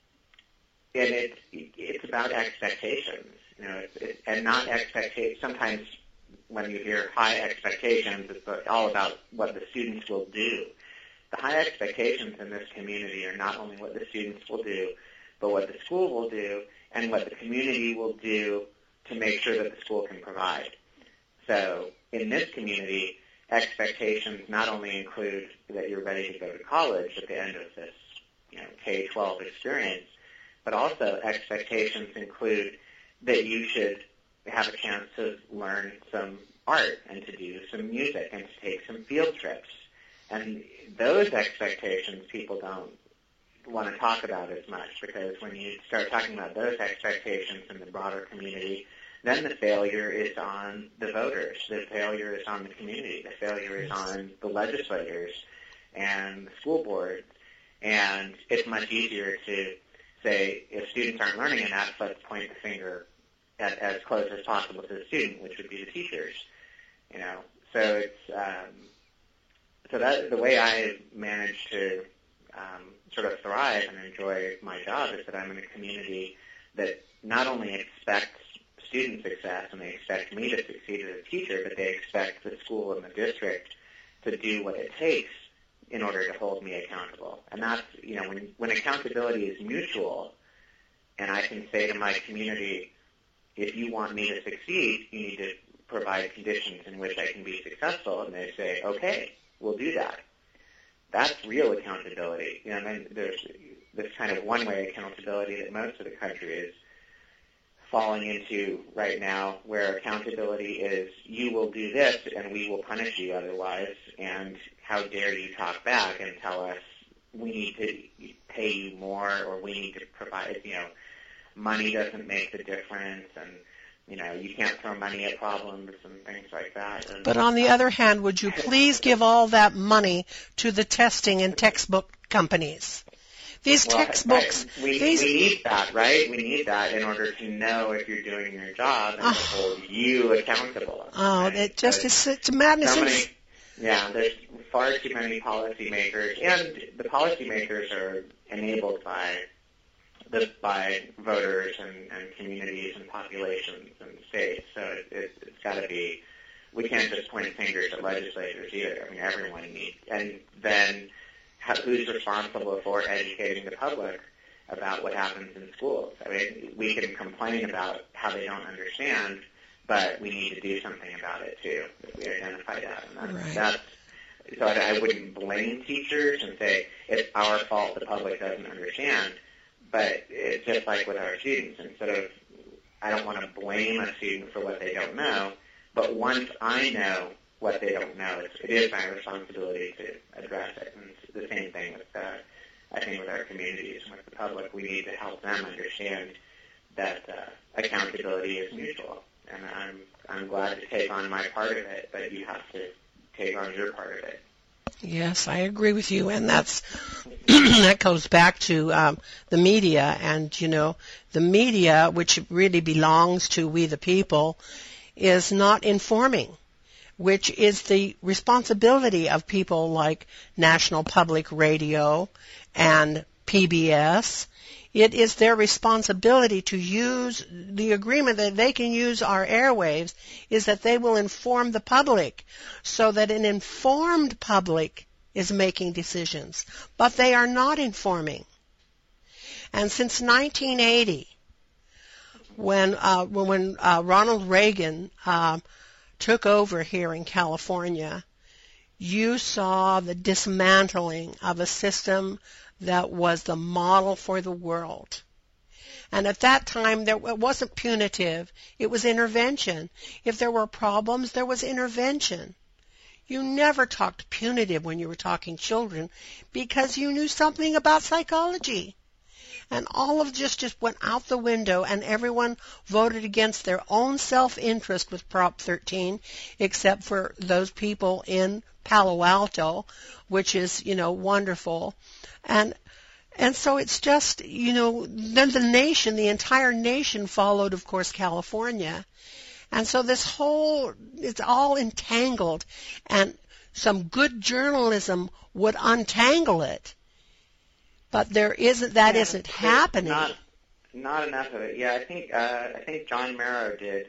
it's about expectations, and not expectations. Sometimes when you hear high expectations, it's all about what the students will do. The high expectations in this community are not only what the students will do, but what the school will do and what the community will do to make sure that the school can provide. So in this community, expectations not only include that you're ready to go to college at the end of this K-12 experience, but also expectations include that you should have a chance to learn some art and to do some music and to take some field trips. And those expectations people don't want to talk about as much, because when you start talking about those expectations in the broader community, then the failure is on the voters. The failure is on the community. The failure is on the legislators and the school boards. And it's much easier to say, if students aren't learning enough, let's point the finger at as close as possible to the student, which would be the teachers. So it's so that the way I manage to sort of thrive and enjoy my job is that I'm in a community that not only expects student success and they expect me to succeed as a teacher, but they expect the school and the district to do what it takes in order to hold me accountable. And that's, when accountability is mutual, and I can say to my community, if you want me to succeed, you need to provide conditions in which I can be successful, and they say, okay, we'll do that. That's real accountability. And then there's this kind of one-way accountability that most of the country is falling into right now, where accountability is, you will do this and we will punish you otherwise, and how dare you talk back and tell us we need to pay you more, or we need to provide, money doesn't make the difference, and you can't throw money at problems and things like that. And,
but on the other hand, would you please give all that money to the testing and textbook companies? These textbooks...
We need that, right? We need that in order to know if you're doing your job and to hold you accountable.
Oh,
right?
it just is it's madness.
There's far too many policymakers, and the policymakers are enabled by voters and communities and populations and states. So it's got to be we can't just point fingers at legislators either. I mean, everyone needs. And then who's responsible for educating the public about what happens in schools? I mean, we can complain about how they don't understand, but we need to do something about it too, if we identify that. And so I wouldn't blame teachers and say it's our fault the public doesn't understand, but it's just like with our students. Instead of, I don't want to blame a student for what they don't know, but once I know what they don't know, it is my responsibility to address it. And it's the same thing with, I think, with our communities and with the public. We need to help them understand that accountability is mutual. And I'm glad to take on my part of it, but you have to take on your part of it.
Yes, I agree with you, and that's that goes back to the media, and you know, the media, which really belongs to we the people, is not informing, which is the responsibility of people like National Public Radio and PBS. It is their responsibility to use the agreement that they can use our airwaves is that they will inform the public so that an informed public is making decisions. But they are not informing. And since 1980, when Ronald Reagan took over here in California, you saw the dismantling of a system that was the model for the world. And at that time, it wasn't punitive. It was intervention. If there were problems, there was intervention. You never talked punitive when you were talking children because you knew something about psychology. And all of this just went out the window, and everyone voted against their own self-interest with Prop 13, except for those people in Palo Alto, which is, you know, wonderful. And so it's just, you know, then the entire nation followed, of course, California. And so it's all entangled, and some good journalism would untangle it. But isn't happening.
Not enough of it. Yeah, I think John Marrow did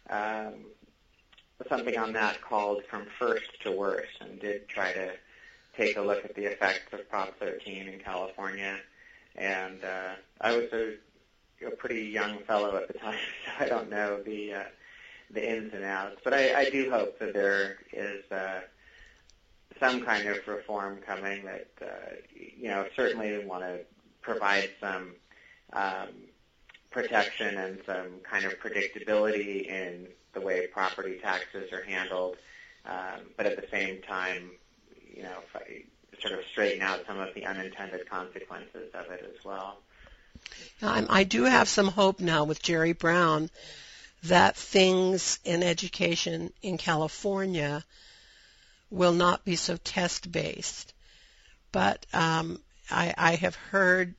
something on that called From First to Worst, and did try to take a look at the effects of Prop 13 in California. And I was a pretty young fellow at the time, so I don't know the ins and outs. But I do hope that there is some kind of reform coming that, you know, certainly want to provide some protection and some kind of predictability in the way property taxes are handled, but at the same time, you know, sort of straighten out some of the unintended consequences of it as well.
I do have some hope now with Jerry Brown that things in education in California will not be so test-based. But I have heard,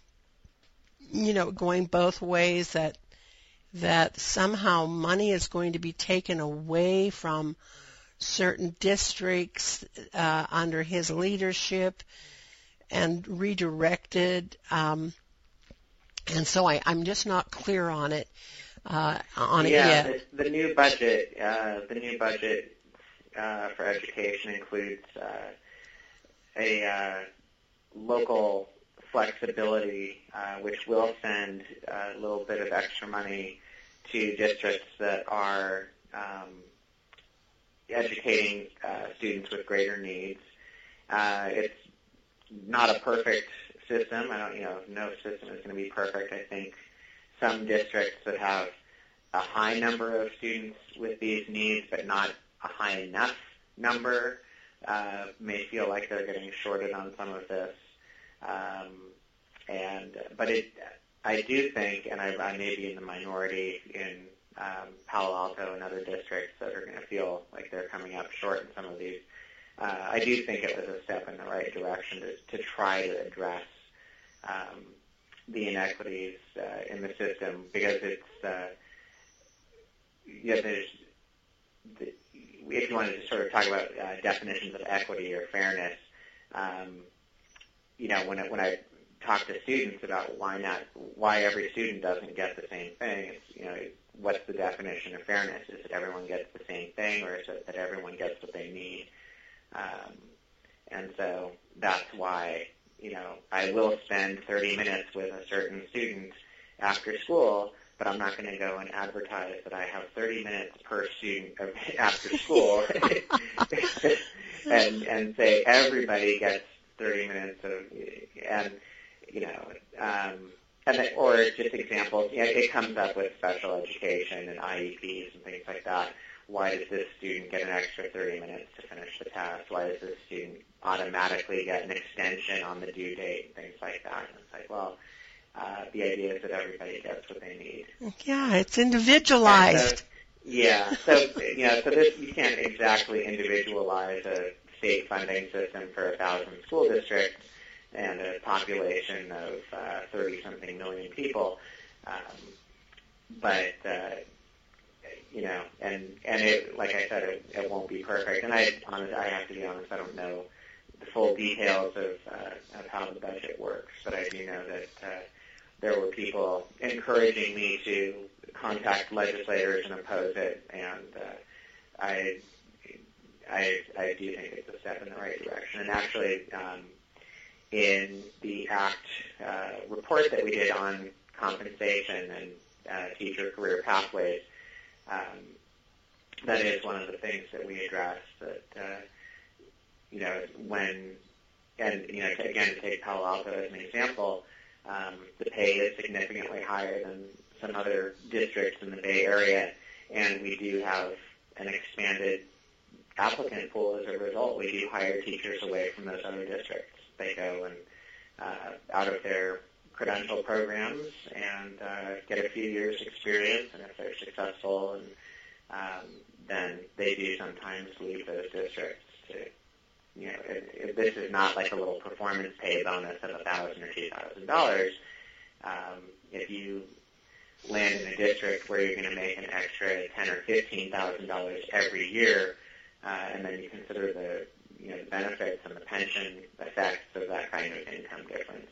you know, going both ways that somehow money is going to be taken away from certain districts under his leadership and redirected. And so I'm just not clear on it. It yet.
The new budget for education includes a local flexibility, which will send a little bit of extra money to districts that are educating students with greater needs. It's not a perfect system. No system is going to be perfect. I think some districts that have a high number of students with these needs, but not a high enough number, may feel like they're getting shorted on some of this. But I do think, and I may be in the minority in Palo Alto and other districts that are going to feel like they're coming up short in some of these. I do think it was a step in the right direction to try to address the inequities in the system, because it's if you wanted to sort of talk about definitions of equity or fairness, when I talk to students about why every student doesn't get the same thing, what's the definition of fairness? Is it everyone gets the same thing, or is it that everyone gets what they need? And so that's why, I will spend 30 minutes with a certain student after school, but I'm not going to go and advertise that I have 30 minutes per student after school and say everybody gets 30 minutes or just examples. It comes up with special education and IEPs and things like that. Why does this student get an extra 30 minutes to finish the test? Why does this student automatically get an extension on the due date and things like that? And it's like, well, the idea is that everybody gets what they need.
Yeah, it's individualized.
So this, you can't exactly individualize a state funding system for 1,000 school districts and a population of 30-something million people. And it, like I said, it won't be perfect. And I have to be honest, I don't know the full details of how the budget works, but I do know that there were people encouraging me to contact legislators and oppose it, and I do think it's a step in the right direction. And actually, in the ACT report that we did on compensation and teacher career pathways, that is one of the things that we addressed. That to take Palo Alto as an example, the pay is significantly higher than some other districts in the Bay Area, and we do have an expanded applicant pool as a result. We do hire teachers away from those other districts. They go and out of their credential programs and get a few years experience, and if they're successful, and then they do sometimes leave those districts to, this is not like a little performance pay bonus of $1,000 or $2,000. If you land in a district where you're going to make an extra $10,000 or $15,000 every year, and then you consider the benefits and the pension effects of that kind of income difference,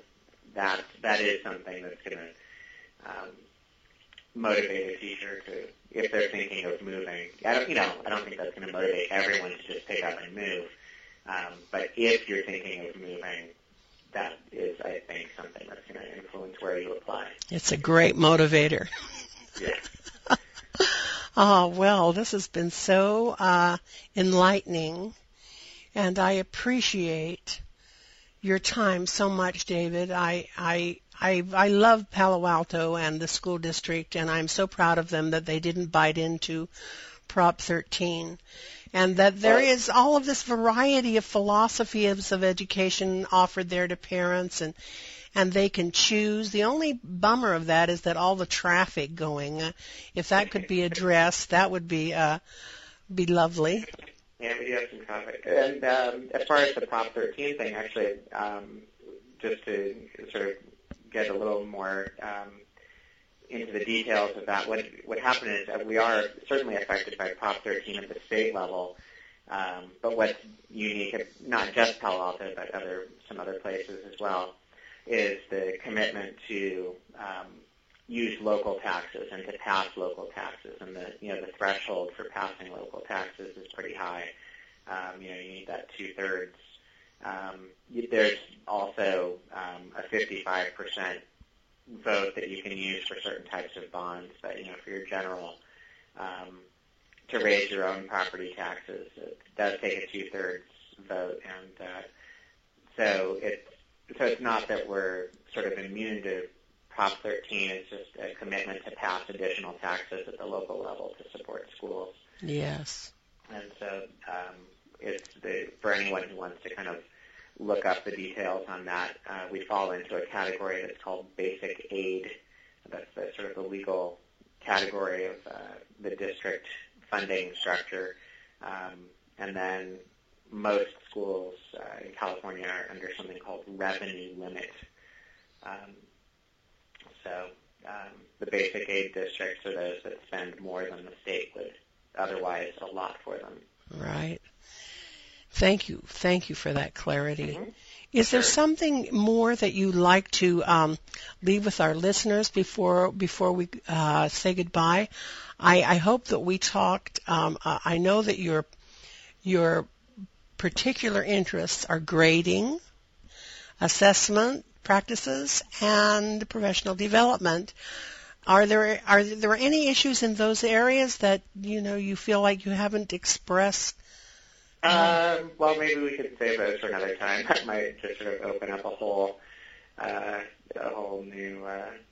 that is something that's going to motivate a teacher to, if they're thinking of moving. I don't think that's going to motivate everyone to just pick up and move. But if you're thinking of moving, that is, I think, something that's going to influence where you apply.
It's a great motivator.
Yeah.
Oh, well, this has been so enlightening, and I appreciate your time so much, David. I love Palo Alto and the school district, and I'm so proud of them that they didn't bite into Prop 13, and that there is all of this variety of philosophies of education offered there to parents, and they can choose. The only bummer of that is that all the traffic going, if that could be addressed, that would be lovely.
Yeah, we do have some traffic. And as far as the Prop 13 thing, actually, just to sort of get a little more into the details of that, what happened is that we are certainly affected by Prop 13 at the state level, but what's unique, not just Palo Alto, but some other places as well, is the commitment to use local taxes and to pass local taxes, and the threshold for passing local taxes is pretty high. You need that 2/3. There's also a 55% vote that you can use for certain types of bonds, but for your general, to raise your own property taxes, it does take a 2/3 vote, and so it's not that we're sort of immune to Prop 13. It's just a commitment to pass additional taxes at the local level to support schools.
Yes.
And so for anyone who wants to kind of look up the details on that, we fall into a category that's called basic aid. That's sort of the legal category of the district funding structure. And then most schools in California are under something called revenue limit. So the basic aid districts are those that spend more than the state would otherwise allot for them.
Right. Thank you for that clarity.
Mm-hmm.
Is there something more that you'd like to leave with our listeners before we say goodbye? I hope that we talked. I know that your particular interests are grading, assessment practices, and professional development. Are there any issues in those areas that you feel like you haven't expressed?
Well, maybe we could save those for another time. That might just sort of open up a whole new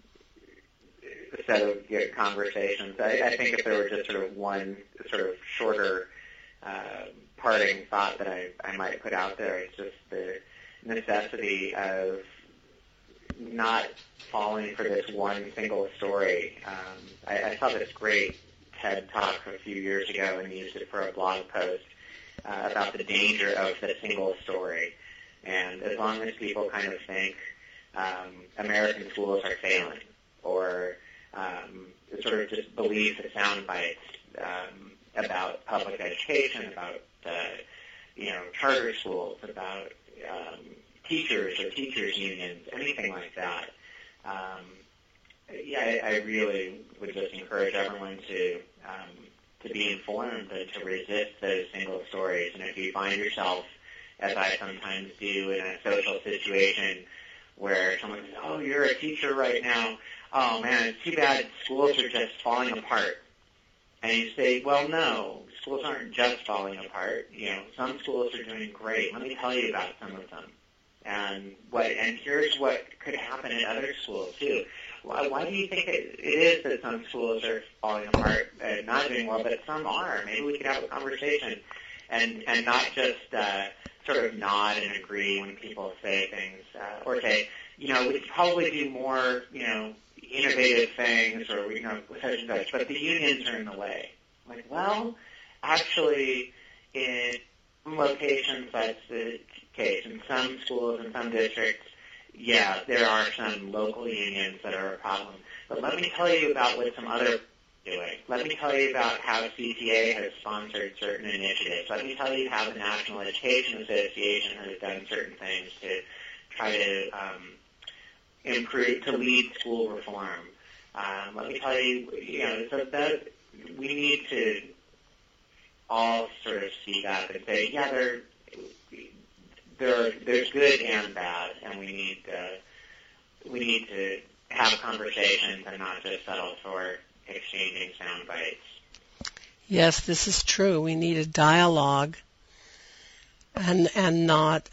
set of good conversations. I think if there were just sort of one sort of shorter parting thought that I might put out there, it's just the necessity of not falling for this one single story. I saw this great TED Talk a few years ago and used it for a blog post about the danger of the single story. And as long as people kind of think American schools are failing, or sort of just believe the sound bites about public education, about charter schools, about teachers or teachers unions, anything like that. I really would just encourage everyone to be informed and to resist those single stories. And if you find yourself, as I sometimes do, in a social situation where someone says, "Oh, you're a teacher right now. Oh man, it's too bad schools are just falling apart." And you say, "Well, no, schools aren't just falling apart. Some schools are doing great. Let me tell you about some of them. And here's what could happen in other schools too." Why do you think it is that some schools are falling apart and not doing well, but some are? Maybe we could have a conversation and not just sort of nod and agree when people say things, or say, we could probably do more, innovative things, or such and such, but the unions are in the way. Like, well, actually, in some locations that's the case. In some schools, in some districts, yeah, there are some local unions that are a problem. But let me tell you about what some other doing. Let me tell you about how CTA has sponsored certain initiatives. Let me tell you how the National Education Association has done certain things to try to improve, to lead school reform. Let me tell you, so that we need to all sort of speak up and say, yeah, there's good and bad, and we need to have conversations and not just settle for exchanging sound bites.
Yes, this is true. We need a dialogue, and not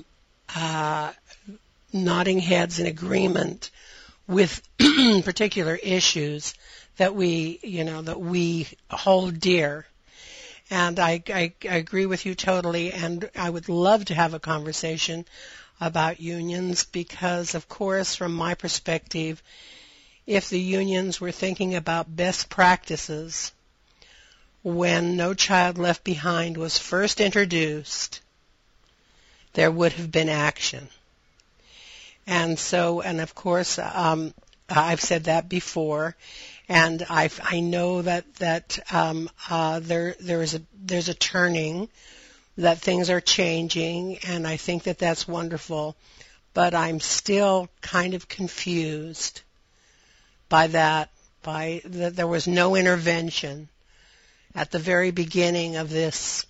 nodding heads in agreement with particular issues that we hold dear. And I agree with you totally, and I would love to have a conversation about unions because, of course, from my perspective, if the unions were thinking about best practices when No Child Left Behind was first introduced, there would have been action. And so, and of course, I've said that before, and I know that there's a turning, that things are changing, and I think that that's wonderful. But I'm still kind of confused by that there was no intervention at the very beginning of this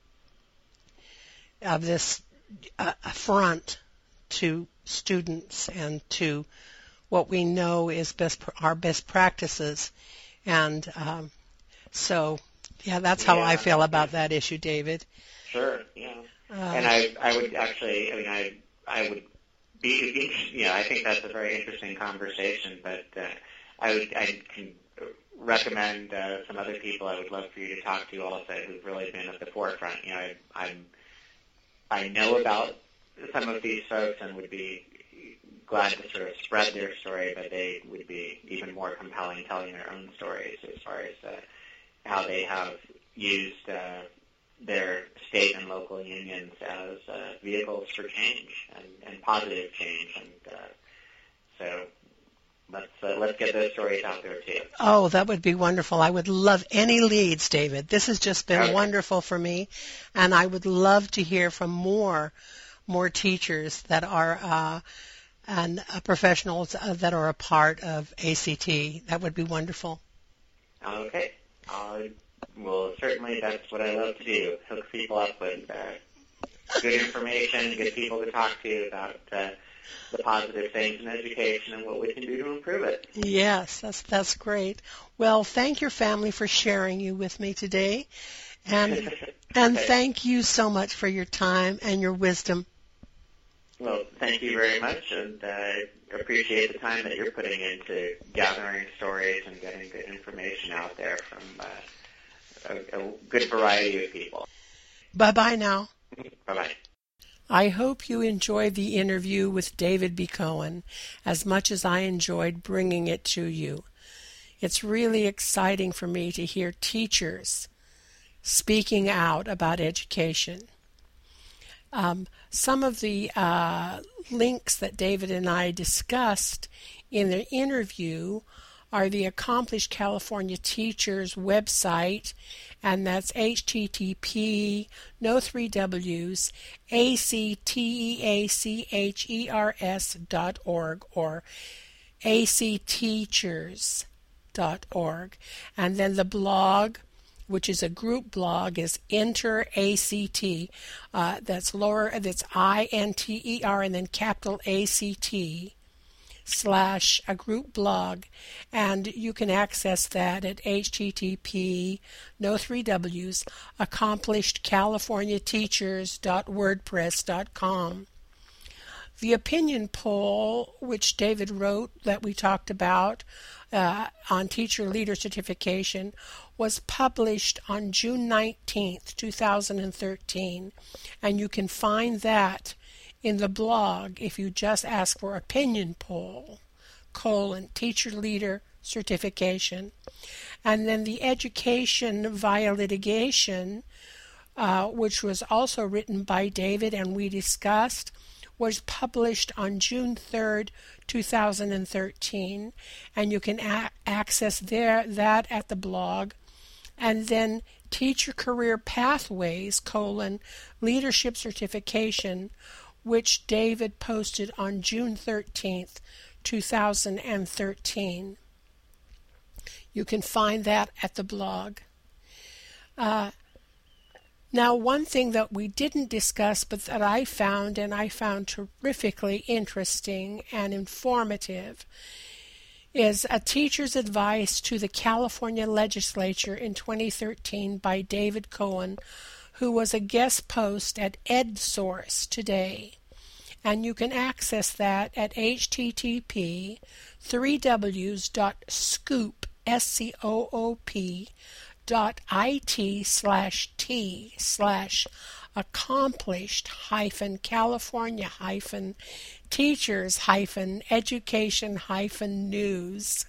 affront to students and to what we know is our best practices. And so, yeah, that's how I feel about that issue, David.
Sure, yeah. And I would actually, I would be, I think that's a very interesting conversation, but I can recommend some other people I would love for you to talk to also who've really been at the forefront. I know about some of these folks and would be glad to sort of spread their story, but they would be even more compelling telling their own stories as far as how they have used their state and local unions as vehicles for change and positive change. And so let's get those stories out there too.
Oh, that would be wonderful. I would love any leads, David. This has just been wonderful for me, and I would love to hear from more more teachers that are and professionals that are a part of ACT. That would be wonderful.
Okay. Well, certainly that's what I love to do, hook people up with good information, good people to talk to about the positive things in education and what we can do to improve it.
Yes, that's great. Well, thank your family for sharing you with me today. And thank you so much for your time and your wisdom.
Well, thank you very much, and I appreciate the time that you're putting into gathering stories and getting good information out there from a good variety of people.
Bye-bye now.
Bye-bye.
I hope you enjoyed the interview with David B. Cohen as much as I enjoyed bringing it to you. It's really exciting for me to hear teachers speaking out about education. Some of the links that David and I discussed in the interview are the Accomplished California Teachers website, and that's http no 3 W's acteachers.org or acteachers.org, and then the blog, which is a group blog, is Enter ACT. That's INTER and then capital ACT / a group blog, and you can access that at http no 3 W's accomplishedcaliforniateachers.wordpress.com. The opinion poll, which David wrote that we talked about on teacher leader certification, was published on June 19th, 2013, and you can find that in the blog if you just ask for opinion poll, teacher leader certification. And then the education via litigation, which was also written by David and we discussed, was published on June 3rd, 2013, and you can access that at the blog. And then Teacher Career Pathways, leadership certification, which David posted on June 13th, 2013. You can find that at the blog. Now, one thing that we didn't discuss, but that I found terrifically interesting and informative, is a teacher's advice to the California legislature in 2013 by David Cohen, who was a guest post at EdSource today. And you can access that at http 3 W's.scoop, accomplished-California-teachers-education-news.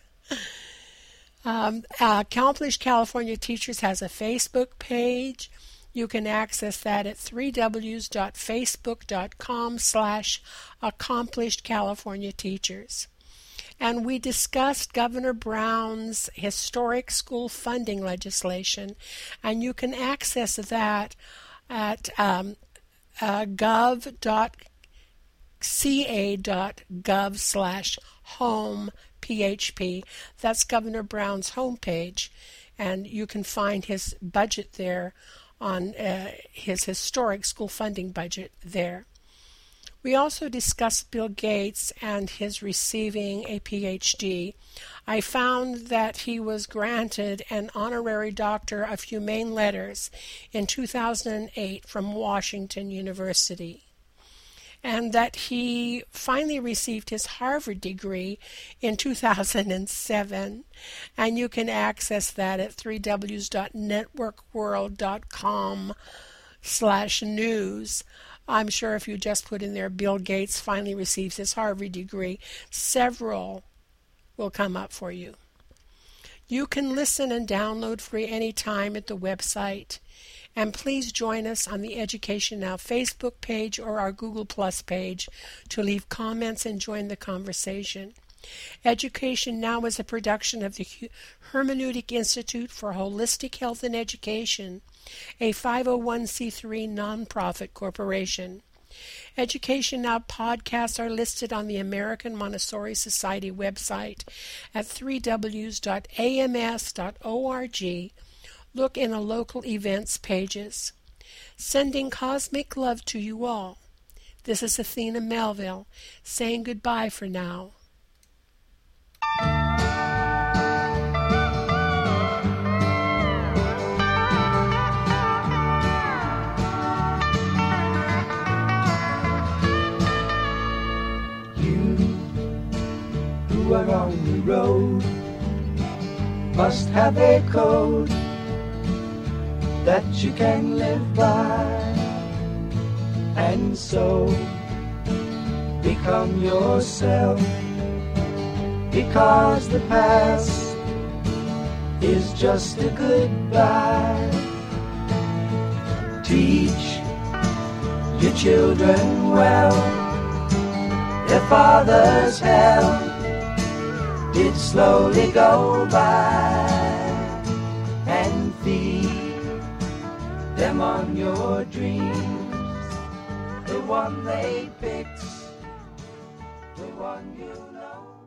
Accomplished California Teachers has a Facebook page. You can access that at 3Ws.facebook.com/accomplishedcaliforniateachers. And we discussed Governor Brown's historic school funding legislation, and you can access that at gov.ca.gov/home-php. That's Governor Brown's homepage, and you can find his budget there on his historic school funding budget there. We also discussed Bill Gates and his receiving a PhD. I found that he was granted an honorary Doctor of Humane Letters in 2008 from Washington University, and that he finally received his Harvard degree in 2007, and you can access that at 3Ws.networkworld.com/news. I'm sure if you just put in there Bill Gates finally receives his Harvard degree, several will come up for you. You can listen and download free anytime at the website. And please join us on the Education Now Facebook page or our Google Plus page to leave comments and join the conversation. Education Now is a production of the Hermeneutic Institute for Holistic Health and Education, a 501c3 nonprofit corporation. Education Now podcasts are listed on the American Montessori Society website at www.ams.org. Look in the local events pages. Sending cosmic love to you all. This is Athena Melville saying goodbye for now.
Who are on the road must have a code that you can live by, and so become yourself, because the past is just a goodbye. Teach your children well, their father's hell did slowly go by, and feed them on your dreams, the one they picked, the one you know.